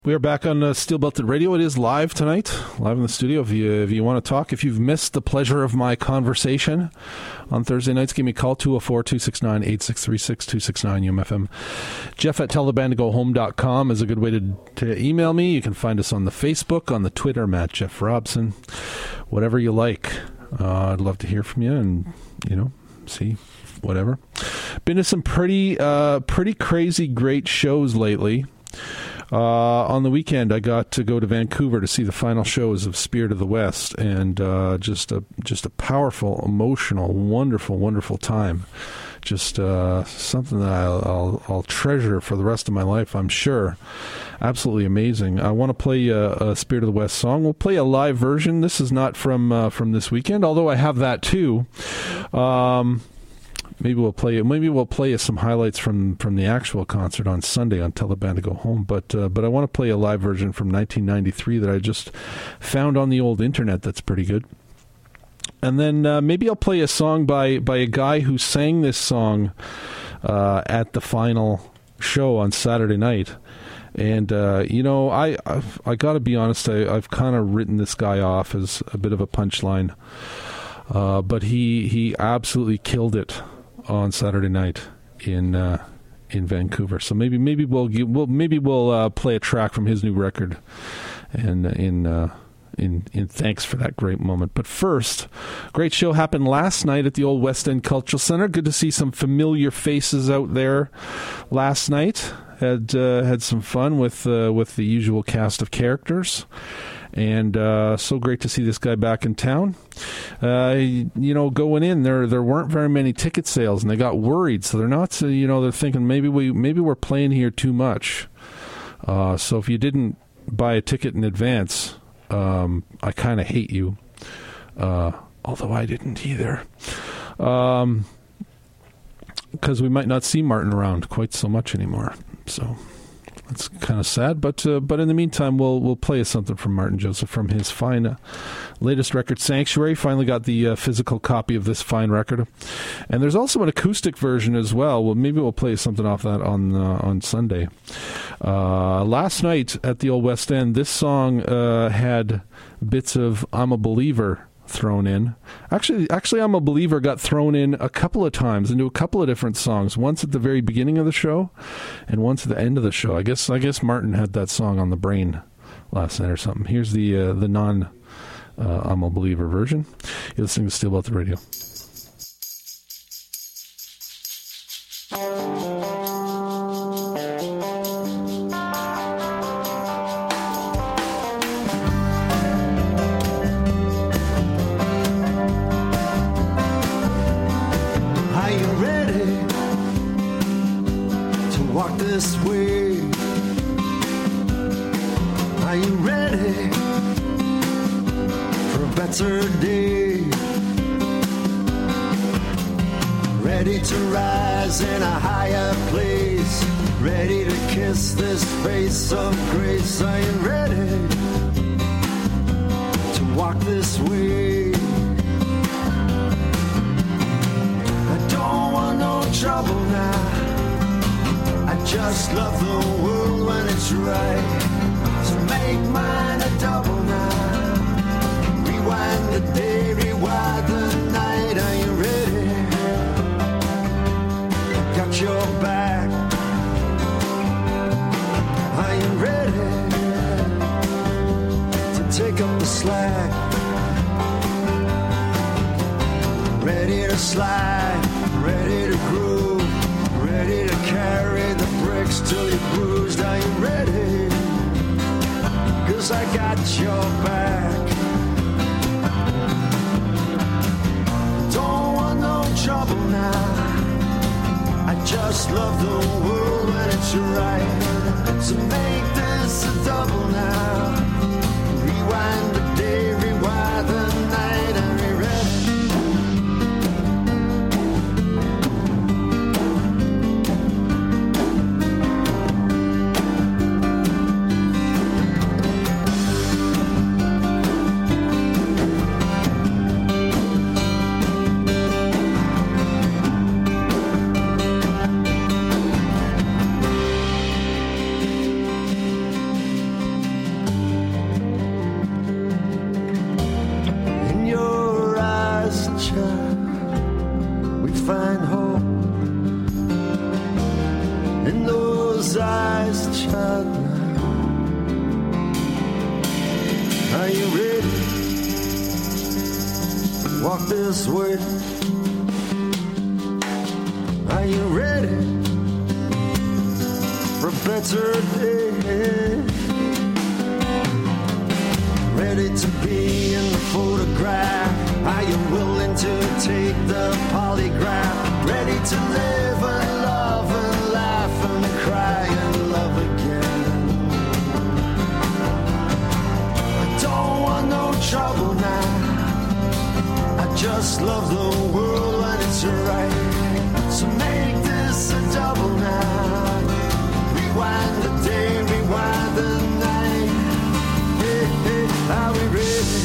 We are back on Steel Belted Radio. It is live tonight, live in the studio. If you want to talk, if you've missed the pleasure of my conversation on Thursday nights, give me a call, 204-269-8636, 269-UMFM. Jeff@tellthebanddtogohome.com is a good way to email me. You can find us on the Facebook, on the Twitter, Matt Jeff Robson, whatever you like. I'd love to hear from you and, see whatever. Been to some pretty crazy, great shows lately. On the weekend, I got to go to Vancouver to see the final shows of Spirit of the West, and just a powerful, emotional, wonderful, wonderful time. Just something that I'll treasure for the rest of my life, I'm sure. Absolutely amazing. I want to play a Spirit of the West song. We'll play a live version. This is not from this weekend, although I have that too. Maybe we'll play some highlights from the actual concert on Sunday on Tell the Band to Go Home. But I want to play a live version from 1993 that I just found on the old internet that's pretty good. And then maybe I'll play a song by a guy who sang this song at the final show on Saturday night. And I got to be honest, I've kind of written this guy off as a bit of a punchline, but he absolutely killed it on Saturday night in Vancouver. So maybe we'll play a track from his new record, and in thanks for that great moment. But first, great show happened last night at the Old West End Cultural Center. Good to see some familiar faces out there last night. Had some fun with the usual cast of characters. And so great to see this guy back in town. Going in there weren't very many ticket sales, and they got worried. So they're not. They're thinking maybe we're playing here too much. So if you didn't buy a ticket in advance, I kind of hate you. Although I didn't either. Because we might not see Martin around quite so much anymore. So it's kind of sad, but in the meantime, we'll play something from Martin Joseph from his fine latest record, Sanctuary. Finally got the physical copy of this fine record, and there's also an acoustic version as well. Well, maybe we'll play something off that on Sunday. Last night at the Old West End, this song had bits of "I'm a Believer" thrown in. Actually, I'm a Believer got thrown in a couple of times into a couple of different songs. Once at the very beginning of the show, and once at the end of the show. I guess Martin had that song on the brain last night or something. Here's the non I'm a Believer version. You're listening to Steel Belted Radio. This way. Are you ready for a better day? Ready to rise in a higher place, ready to kiss this face of grace. Are you ready to walk this way? I don't want no trouble now. I just love the world when it's right. So make mine a double now. Rewind the day, rewind the night. Are you ready? I got your back. Are you ready to take up the slack? Ready to slide, ready to groove, ready to carry the bricks till you're bruised. Are you ready? 'Cause I got your back. Don't want no trouble now. I just love the world when it's right. So make this a double now. Rewind the day, rewind the night. Are you ready? walk this way. Are you ready for a better day? Ready to be in the photograph? Are you willing to take the polygraph? Ready to live and love and laugh and cry and love again? I don't want no trouble now. I just love the world when it's right. So make this a double now. Rewind the day, rewind the night. Hey, hey, are we ready?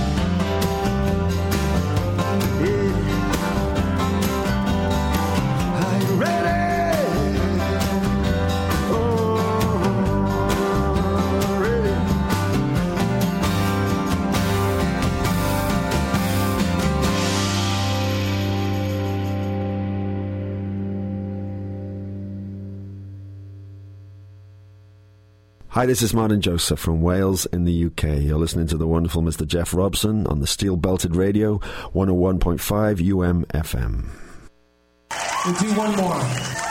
Hi, this is Martin Joseph from Wales in the UK. You're listening to the wonderful Mr. Jeff Robson on the Steel Belted Radio, 101.5 UMFM. We'll do one more.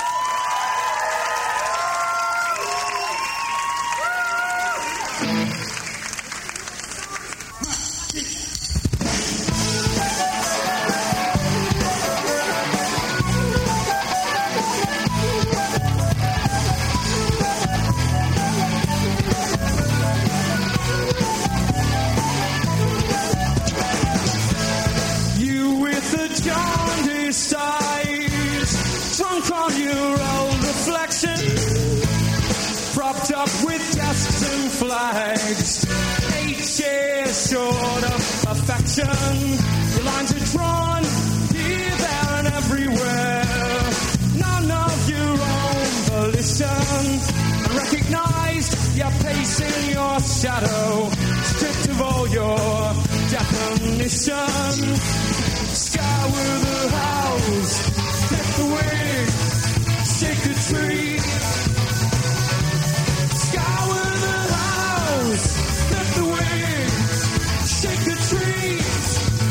Propped up with desks and flags, 8 years short of perfection. Your lines are drawn here, there and everywhere. None of your own volition. Unrecognized, you're pacing your shadow, stripped of all your definition. Scour the house, flip the wing, shake the tree. Scour the house, flip the wing, shake the trees.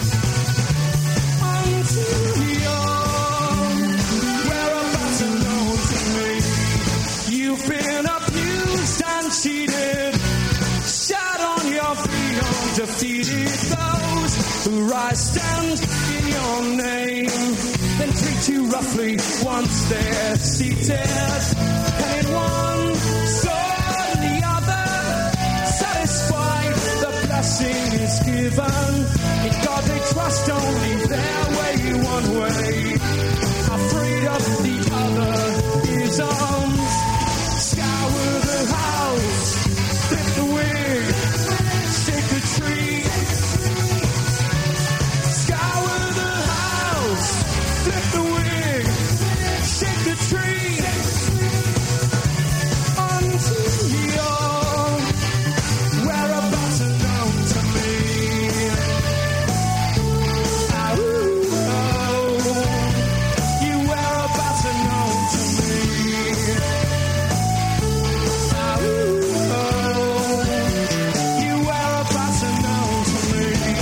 Until you're whereabouts unknown to me. You've been abused and cheated, sat on your feet, undefeated. Those who rise stand in your name, then treat you roughly once they're seated. And in one sword and the other, satisfied the blessing is given. In God they trust, only their way one way. Afraid of the other is arms. Scour the house, flip the wing, shake the tree. Scour the house, flip the wing, shake the tree. Until you're whereabouts unknown to me. You whereabouts unknown to me. You whereabouts unknown to me.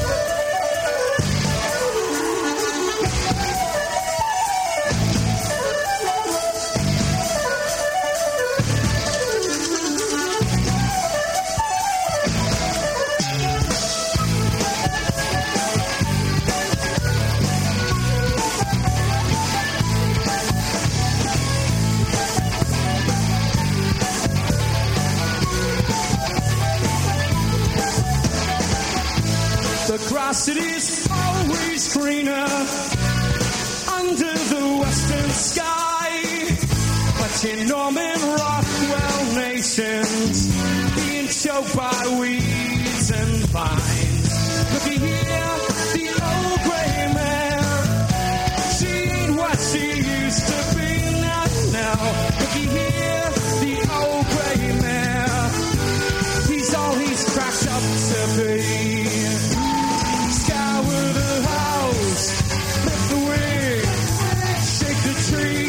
The grass, it is always greener under the western sky. But in Norman Rockwell nations, being choked by weeds and vines. Looky here, the old grey mare, she ain't what she used to be now. Looky here, the old grey mare, he's all he's cracked up to be. Scour the house, flip the wing, shake the tree.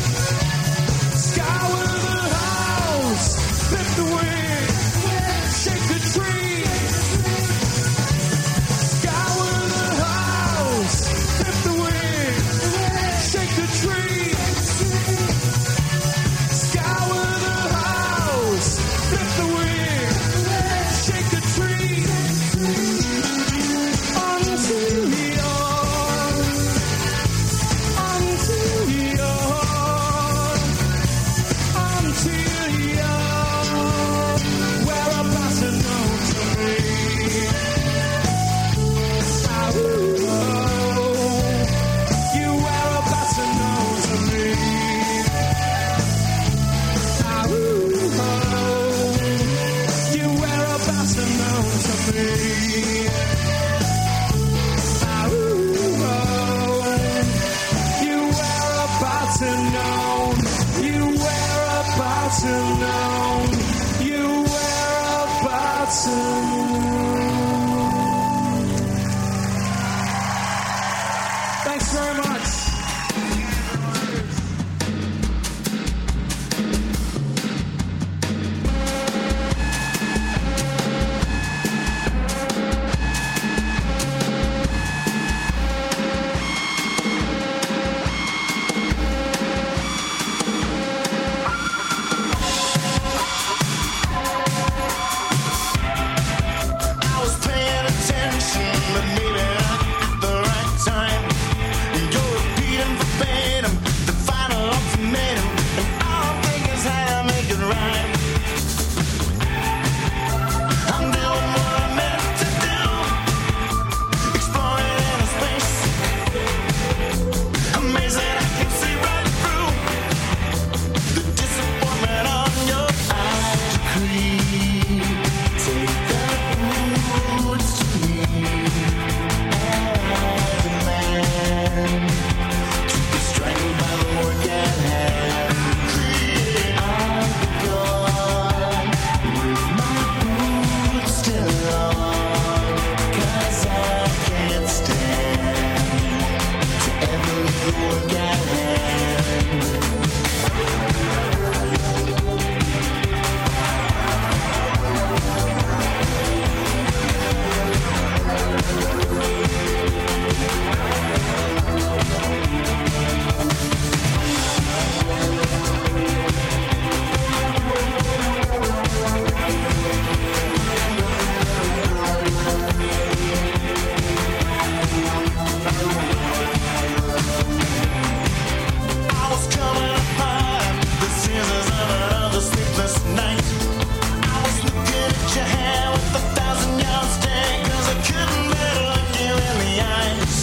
Scour the house, flip the wing, shake flip the wheel, shake the tree until you're whereabouts unknown to me. You whereabouts unknown to me. You whereabouts unknown to me. You whereabouts unknown. You whereabouts unknown. You whereabouts unknown. Thanks very much. I was paying attention, but maybe not at the right time. And you're repeating verbatim the final ultimatum, and all I'm thinking is how to make it right. I'm doing what I'm meant to do, exploring inner space. Amazing, I can see right through the disappointment on your eyes. Take the roots to me as a man, to be strangled by the work at hand. I'm gone with my boots still on, 'cause I can't stand to ever leave the work at hand. I was coming upon the scissors of another sleepless night. I was looking at your hair with 1,000-yard stare, 'cause I couldn't bear to look you in the eyes.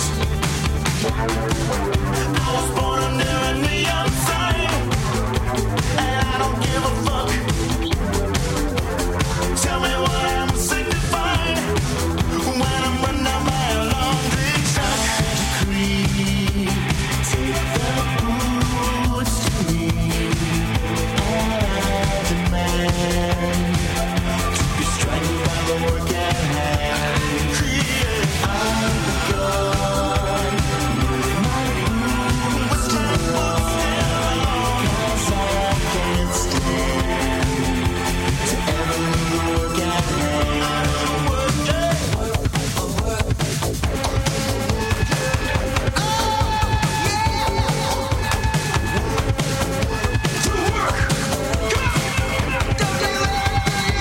I was born under a neon sign, and I don't give a fuck. Tell me what I'm signifying when I'm run down by a laundry truck. Take the boots to me as a man, to be strangled by the work at hand. I'm gone with my boots still on, 'cause I can't stand to ever leave the work at hand. To work! Come on! Don't leave it!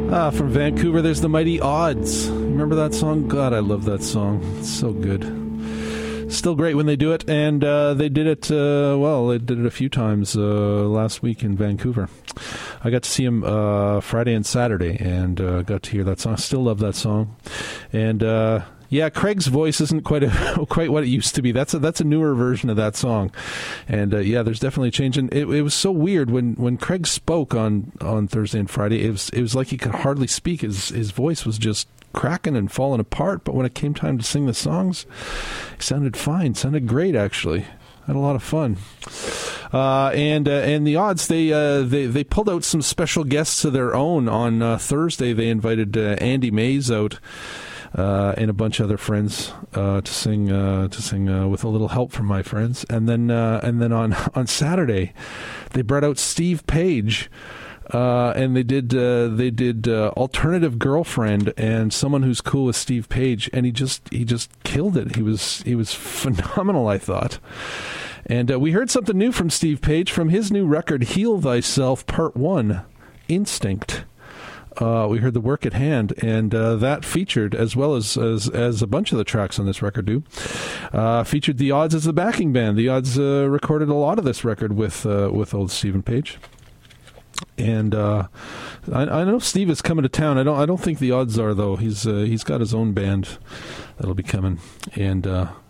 From Vancouver, there's the Mighty Odds. Remember that song? God, I love that song. It's so good. Still great when they do it, and they did it, they did it a few times last week in Vancouver. I got to see him Friday and Saturday, and got to hear that song. I still love that song. And yeah, Craig's voice isn't quite what it used to be. That's a newer version of that song, and yeah, there's definitely a change. And it was so weird when Craig spoke on Thursday and Friday. It was like he could hardly speak. His voice was just cracking and falling apart. But when it came time to sing the songs, he sounded fine. Sounded great, actually. Had a lot of fun. And the Odds, they pulled out some special guests of their own on Thursday. They invited Andy Mays out. And a bunch of other friends to sing with a little help from my friends, and then on Saturday, they brought out Steve Page, and they did Alternative Girlfriend and Someone Who's Cool with Steve Page, and he just killed it. He was phenomenal, I thought. And we heard something new from Steve Page from his new record, Heal Thyself Part 1, Instinct. We heard The Work at Hand, and that featured, as well as a bunch of the tracks on this record do, featured The Odds as the backing band. The Odds recorded a lot of this record with old Stephen Page. And I know Steve is coming to town. I don't think The Odds are, though. He's got his own band that'll be coming, and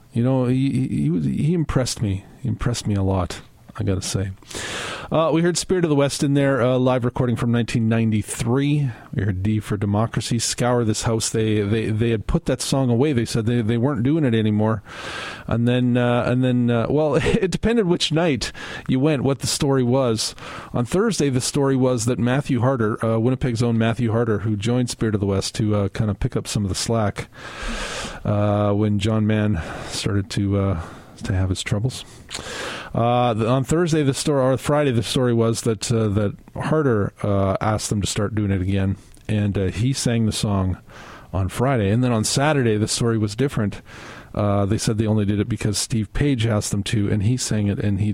he impressed me. He impressed me a lot, I gotta say. We heard Spirit of the West in there, live recording from 1993. We heard D for Democracy, Scour This House. They had put that song away. They said they weren't doing it anymore. And then, well, it depended which night you went, what the story was. On Thursday, the story was that Matthew Harder, Winnipeg's own Matthew Harder, who joined Spirit of the West to kind of pick up some of the slack when John Mann started to have his troubles. On Thursday, Friday, the story was that Harder asked them to start doing it again, and he sang the song on Friday. And then on Saturday, the story was different. They said they only did it because Steve Page asked them to, and he sang it, and he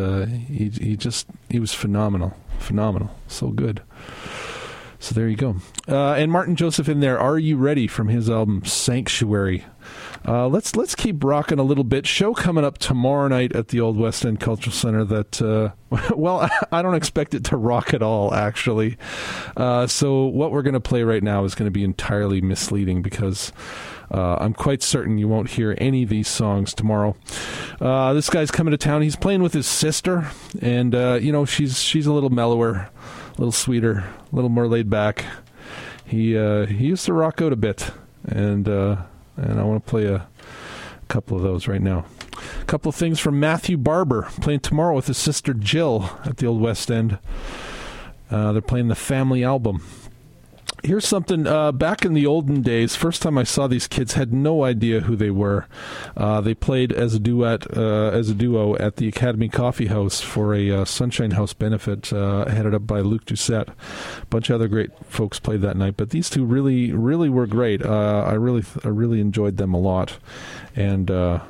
was phenomenal, so good. So there you go. And Martin Joseph in there, Are You Ready, from his album Sanctuary. Let's keep rocking a little bit. Show coming up tomorrow night at the Old West End Cultural Center that, well, I don't expect it to rock at all, actually. So what we're going to play right now is going to be entirely misleading because I'm quite certain you won't hear any of these songs tomorrow. This guy's coming to town. He's playing with his sister, and, she's a little mellower, a little sweeter, a little more laid back. He used to rock out a bit, and I want to play a couple of those right now. A couple of things from Matthew Barber, playing tomorrow with his sister Jill at the Old West End. They're playing the Family album. Here's something, back in the olden days, first time I saw these kids, had no idea who they were. They played as a duo at the Academy Coffee House for a Sunshine House benefit headed up by Luc Doucette. A bunch of other great folks played that night, but these two really, really were great. I really enjoyed them a lot. And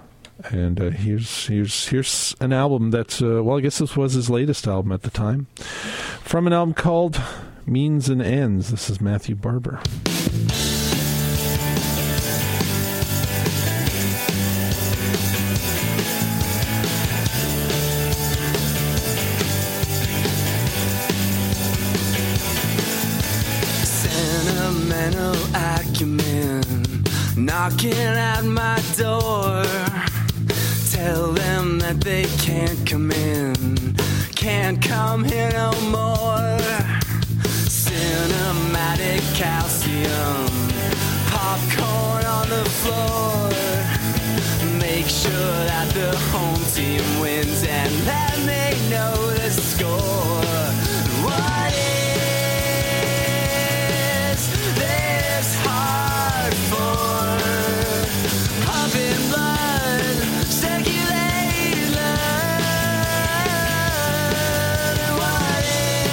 here's an album that, well, I guess this was his latest album at the time, from an album called Means and Ends. This is Matthew Barber. Sentimental acumen knocking at my door. Tell them that they can't come in, can't come here no more. Cinematic calcium, popcorn on the floor. Make sure that the home team wins and then they know the score. What is this hard for? Pumping blood, circulating love. What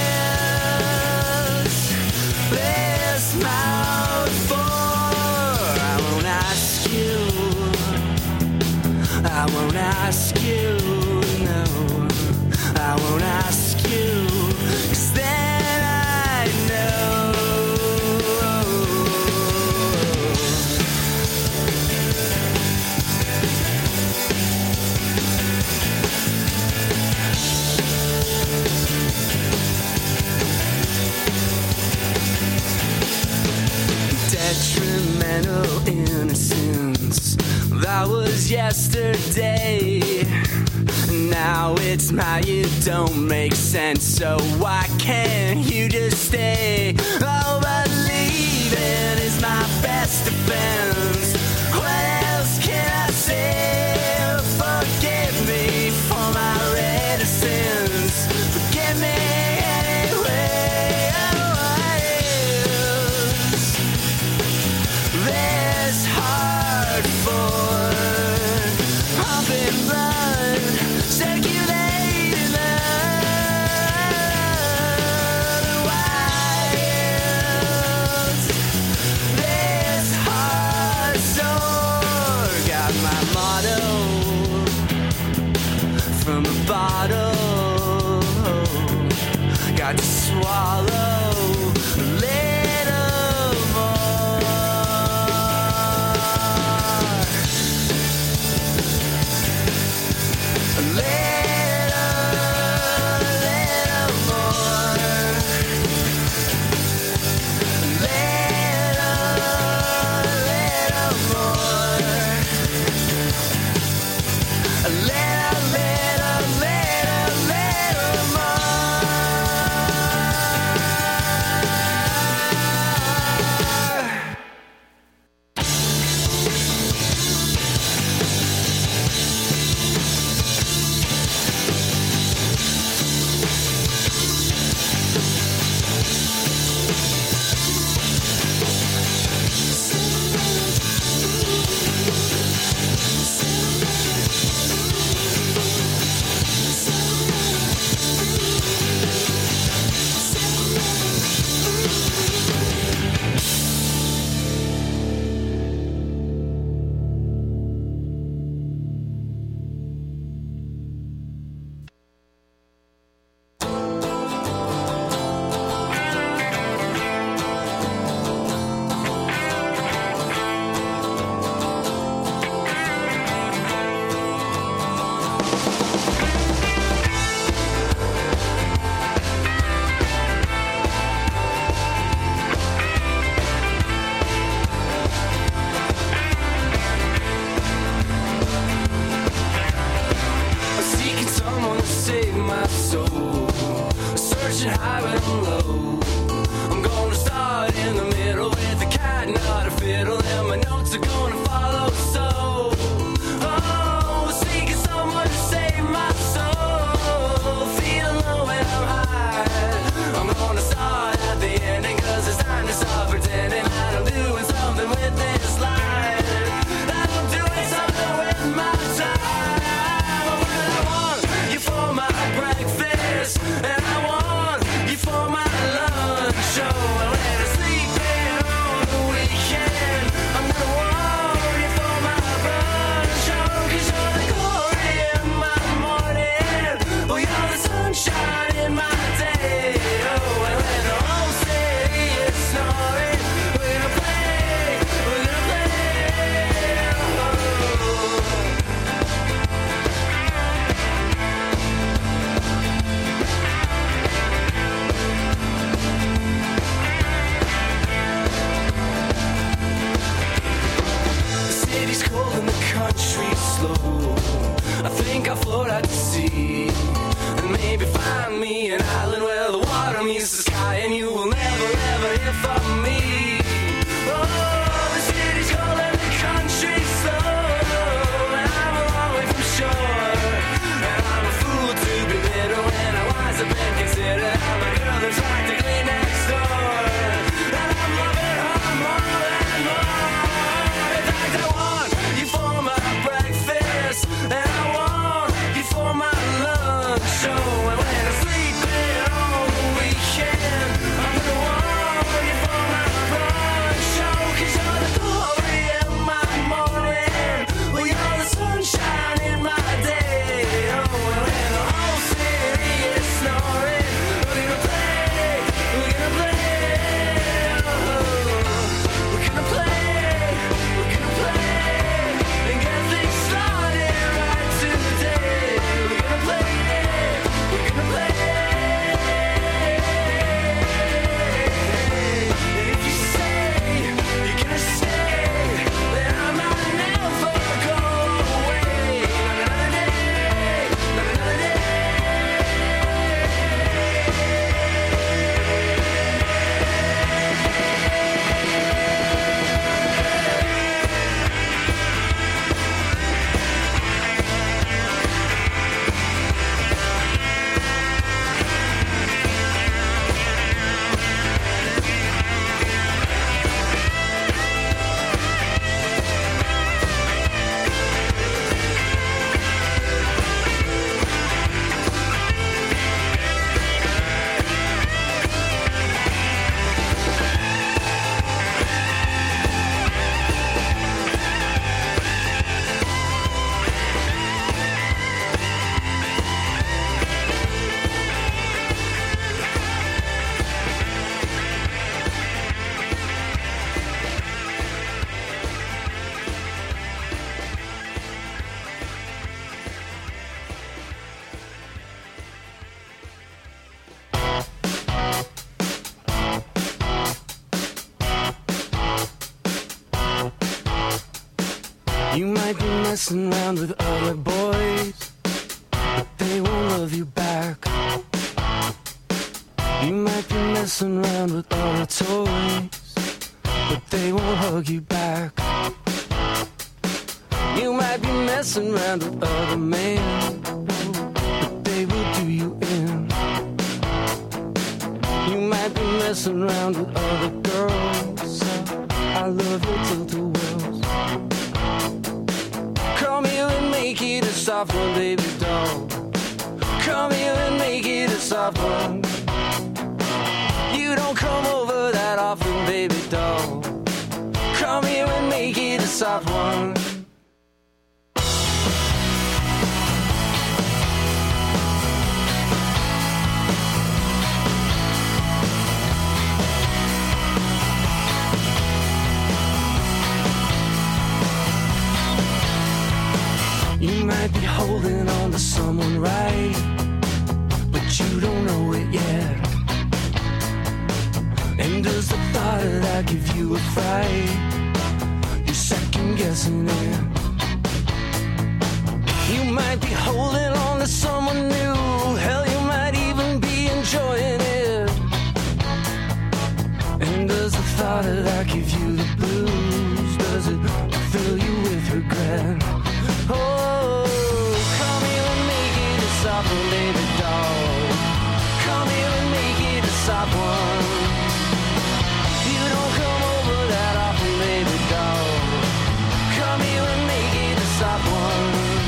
is this mouth for? I won't ask you, I won't ask you, no, I won't ask you. gentle innocence that was yesterday. Now it's my you don't make sense, so why can't you just stay? Oh, believing is my best defense. What else can I say? Forgive me for my reticence. Forgive me anyway. This heart for pumping blood, circulating the wilds. This heart soul got my motto from a bottle. Got to swallow a little more. A little more. A little more. A little more. Breakfast, and I want you for my love. messing around with other boys, but they won't love you back. You might be messing around with other toys, but they won't hug you back. You might be messing around with other men, but they will do you in. You might be messing around with other girls, so I love you till the world's. Come here and make it a soft one, baby doll. Come here and make it a soft one. You don't come over that often, baby doll. Come here and make it a soft one. You might be holding on to someone right, but you don't know it yet. And does the thought of that give you a fright? You're second guessing it. You might be holding on to someone new. Hell, you might even be enjoying it. And does the thought of that give you the blues? Does it fill you with regret? Oh, come here and make it a soft one, baby doll. Come here and make it a soft one. You don't come over that often, baby doll. Come here and make it a soft one.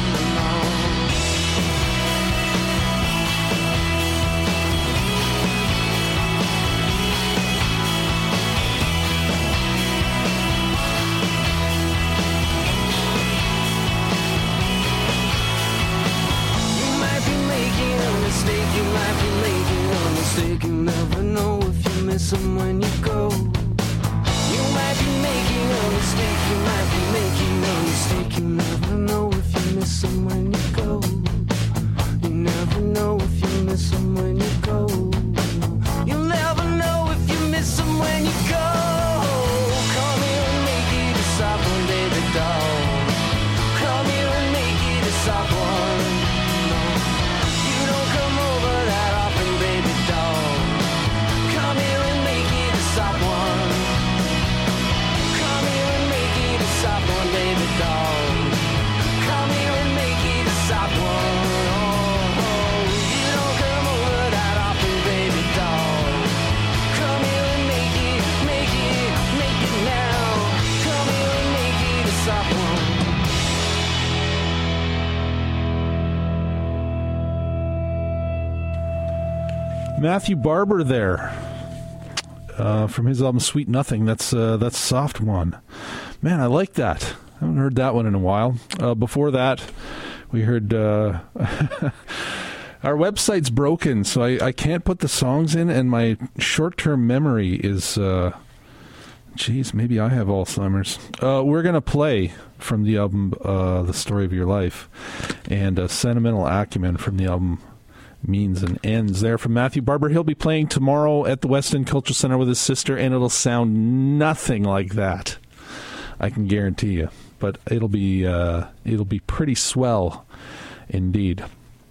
You might be making a mistake. You never know if you miss them when you go. You might be making a mistake. You might be making a mistake. You never know if you miss them when you go. You never know if you miss them when you go. You'll never know if you miss them when you go. Come here and make it a soft one, baby doll. Come here and make it a soft one. Matthew Barber there, from his album Sweet Nothing. That's Soft One. Man, I like that. I haven't heard that one in a while. Before that, we heard our website's broken, so I can't put the songs in, and my short-term memory is, maybe I have Alzheimer's. We're going to play from the album The Story of Your Life, and Sentimental Acumen from the album Means and Ends there from Matthew Barber. He'll be playing tomorrow at the West End Cultural Center with his sister, and it'll sound nothing like that, I can guarantee you. But it'll be pretty swell indeed.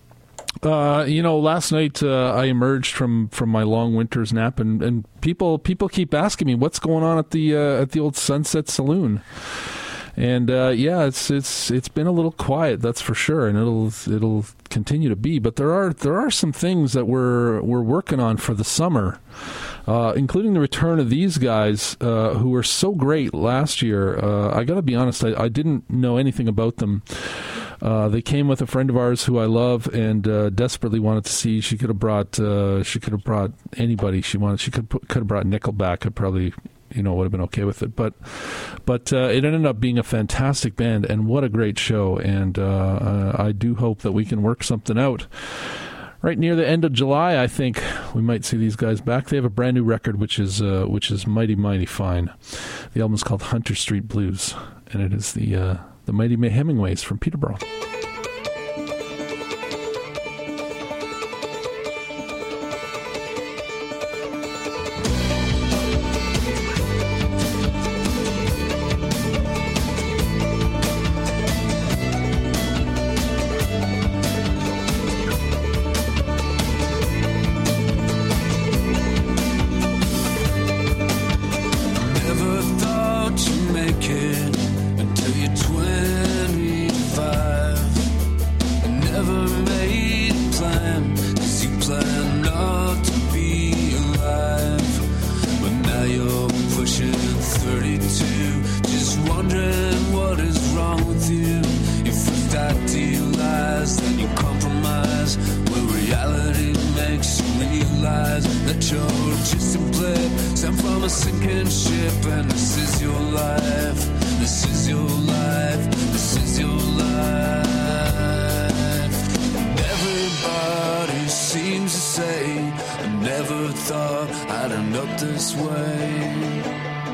Last night I emerged from my long winter's nap, and people keep asking me what's going on at the old Sunset Saloon. And it's been a little quiet, that's for sure, and it'll continue to be. But there are some things that we're working on for the summer, including the return of these guys who were so great last year. I got to be honest, I didn't know anything about them. They came with a friend of ours who I love and desperately wanted to see. She could have brought anybody she wanted. She could have brought Nickelback. I probably would have been okay with it, but it ended up being a fantastic band, and what a great show. And I do hope that we can work something out. Right near the end of July, I think we might see these guys back. They have a brand new record, which is mighty, mighty fine. The album is called Hunter Street Blues, and it is the Mighty Hemingways from Peterborough. lies, that you're just a blip sent from a sinking ship, and this is your life, this is your life, this is your life. And everybody seems to say, I never thought I'd end up this way.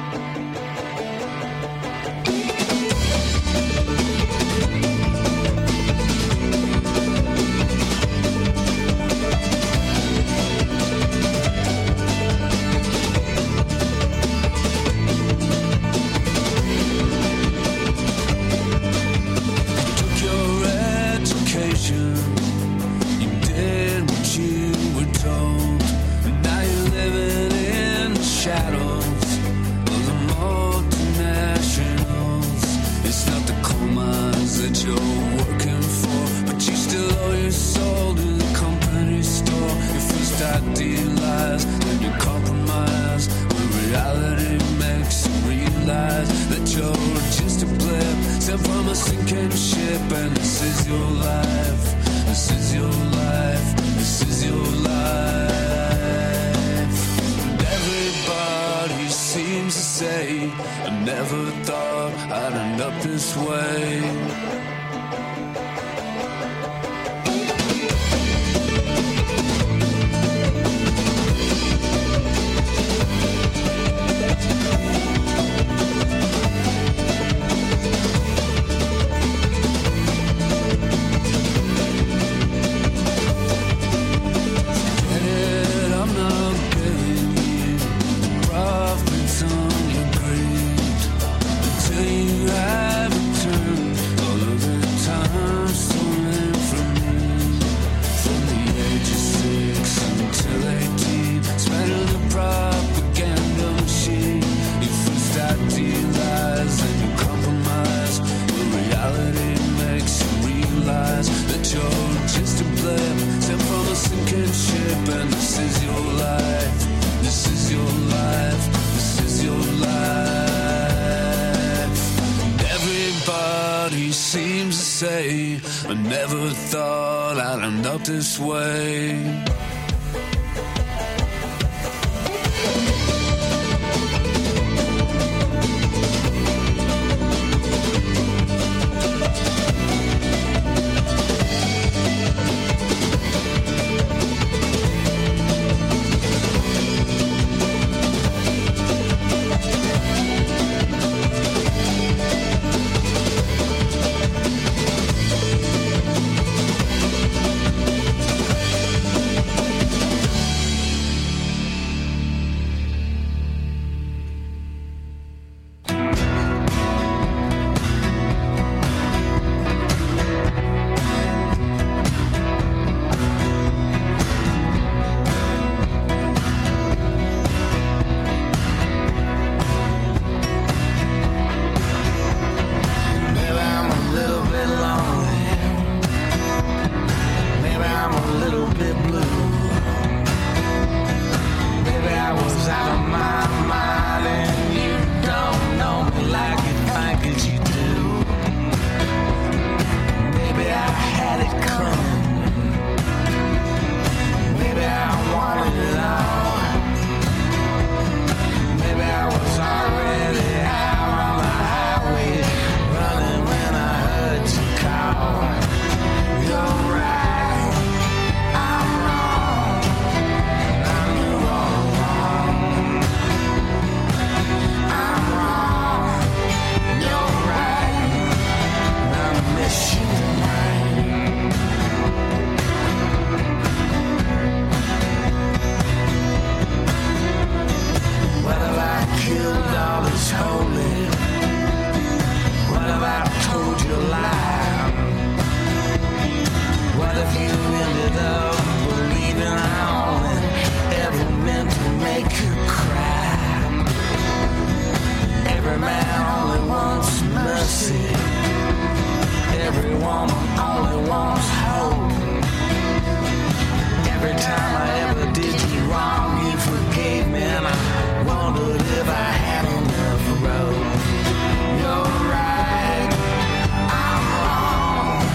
This way.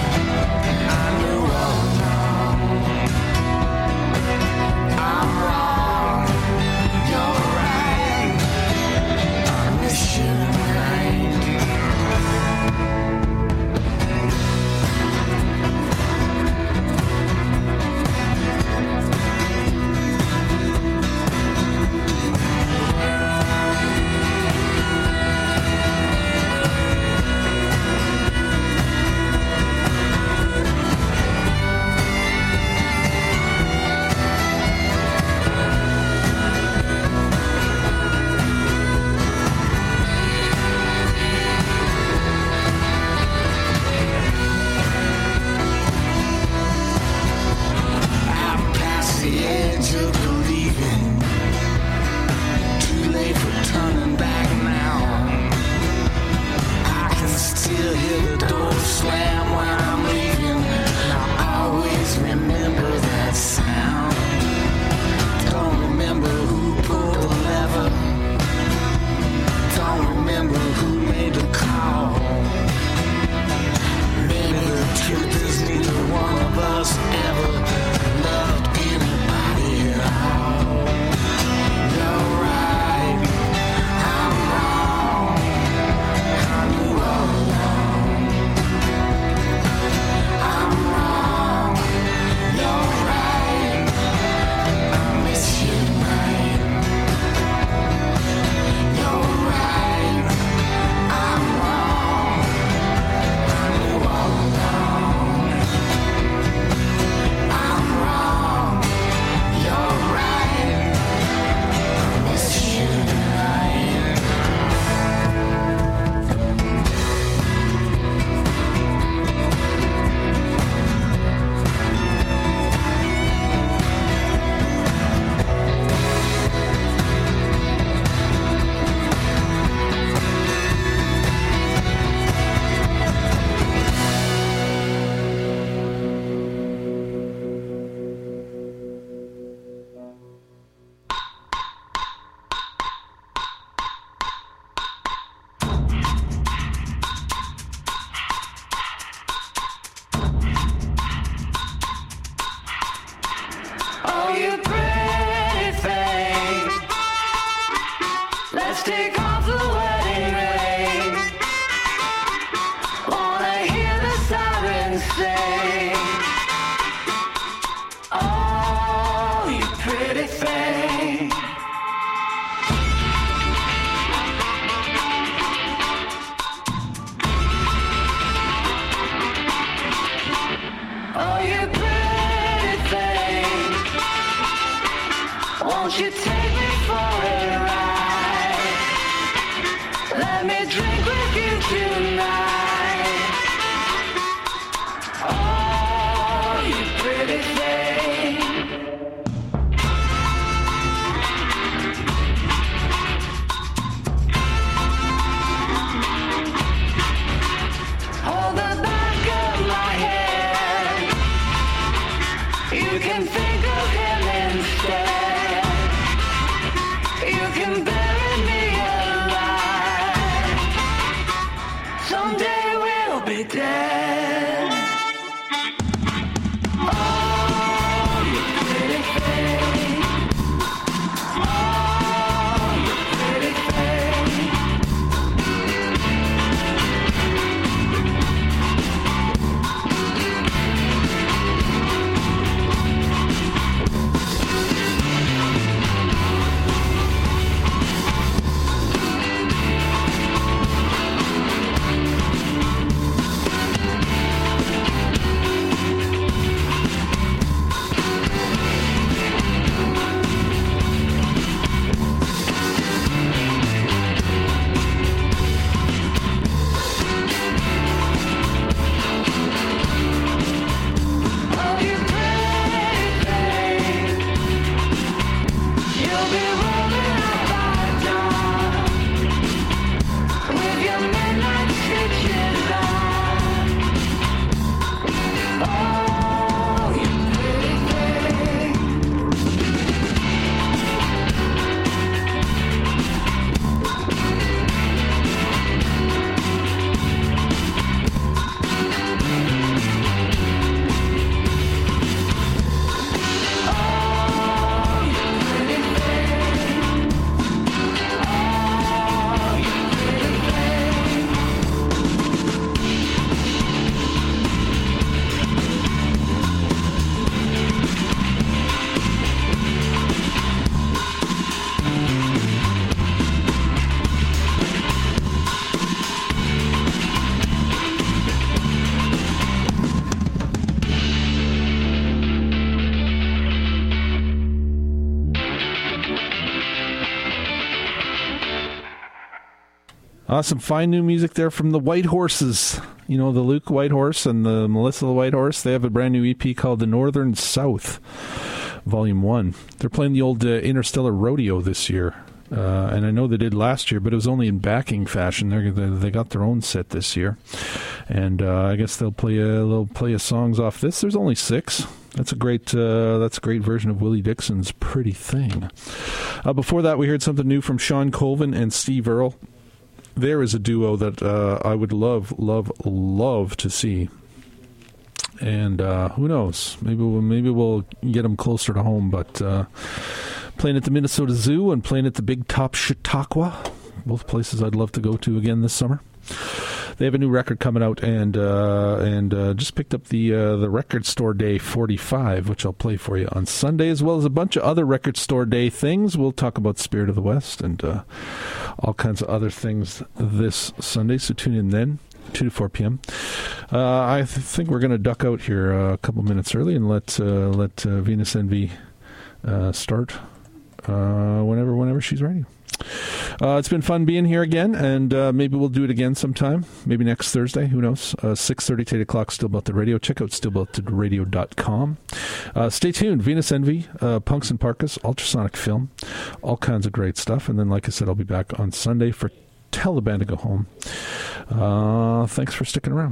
I'm wrong. Let's take off the wedding ring. Wanna hear the sirens sing. Oh, you pretty thing. Oh, you pretty thing. Won't you take me for a ride? Let me drink with you tonight. Oh, you pretty thing. Hold the back of my head. You can think of him instead. You can bury me alive. Someday we'll be dead. Oh, you pretty thing. Oh, you pretty thing. Oh, you pretty thing. You'll be rolling up by dawn with your midnight stitches on. Oh, you pretty thing. Oh, you pretty thing. Oh, you pretty thing. Some fine new music there from the White Horses. You know, the Luke Whitehorse and the Melissa Whitehorse. They have a brand new EP called The Northern South, Volume 1. They're playing the old Interstellar Rodeo this year. And I know they did last year, but it was only in backing fashion. They got their own set this year. And I guess they'll play a songs off this. There's only 6. That's a great version of Willie Dixon's Pretty Thing. Before that, we heard something new from Sean Colvin and Steve Earle. There is a duo that I would love to see, and who knows? Maybe we'll get them closer to home. But playing at the Minnesota Zoo and playing at the Big Top Chautauqua, both places I'd love to go to again this summer. They have a new record coming out, and just picked up the Record Store Day 45, which I'll play for you on Sunday, as well as a bunch of other Record Store Day things. We'll talk about Spirit of the West and all kinds of other things this Sunday, so tune in then, 2 to 4 p.m. I think we're going to duck out here a couple minutes early and let Venus Envy start whenever she's ready. It's been fun being here again, and maybe we'll do it again sometime. Maybe next Thursday. Who knows? 6:30 to 8 o'clock, Still Belted Radio. Check out stillbeltedradio.com. Stay tuned. Venus Envy, Punks and Parkas, Ultrasonic Film, all kinds of great stuff. And then, like I said, I'll be back on Sunday for Tell the Band to Go Home. Thanks for sticking around.